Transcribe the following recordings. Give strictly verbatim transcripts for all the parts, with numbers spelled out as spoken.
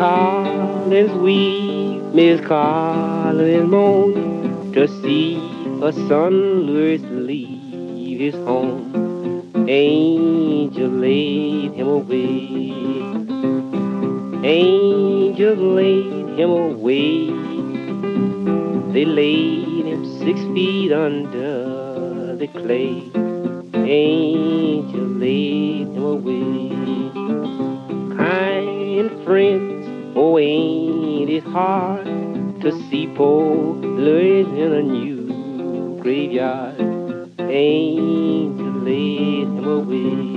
Collins weep, Miss Collins moan to see her son Louis leave his home. Angel laid him away. Angel laid him away. They laid him six feet under the clay. Angel laid him away. Kind friends, oh, ain't it hard to see poor Louis in a new graveyard? Angel laid him away.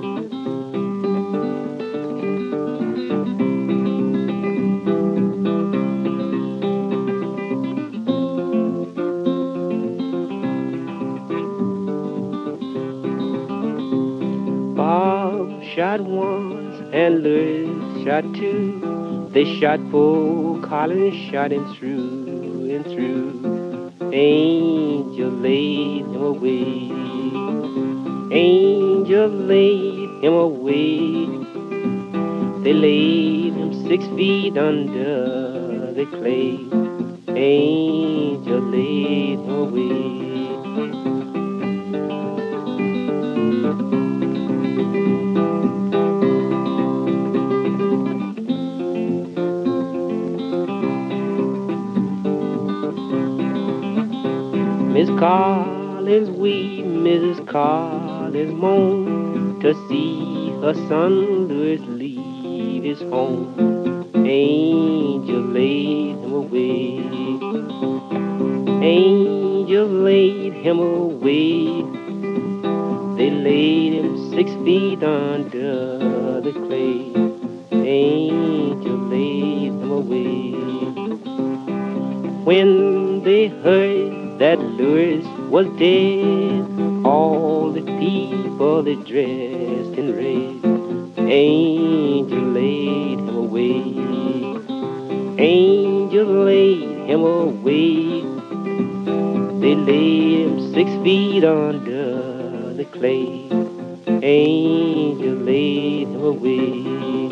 Bob shot once and Louis shot two. They shot poor Collins, shot him through and through. Angel laid him away. Angel laid him away. They laid him six feet under the clay. Angel laid him away. Miss Collins weep, Missus Collins moan to see her son Louis leave his home. Angel laid him away. Angel laid him away. They laid him six feet under the clay. Angel laid him away. When they heard that Louis was dead, all the people they dressed in red. Angel laid him away. Angel laid him away. They laid him six feet under the clay. Angel laid him away.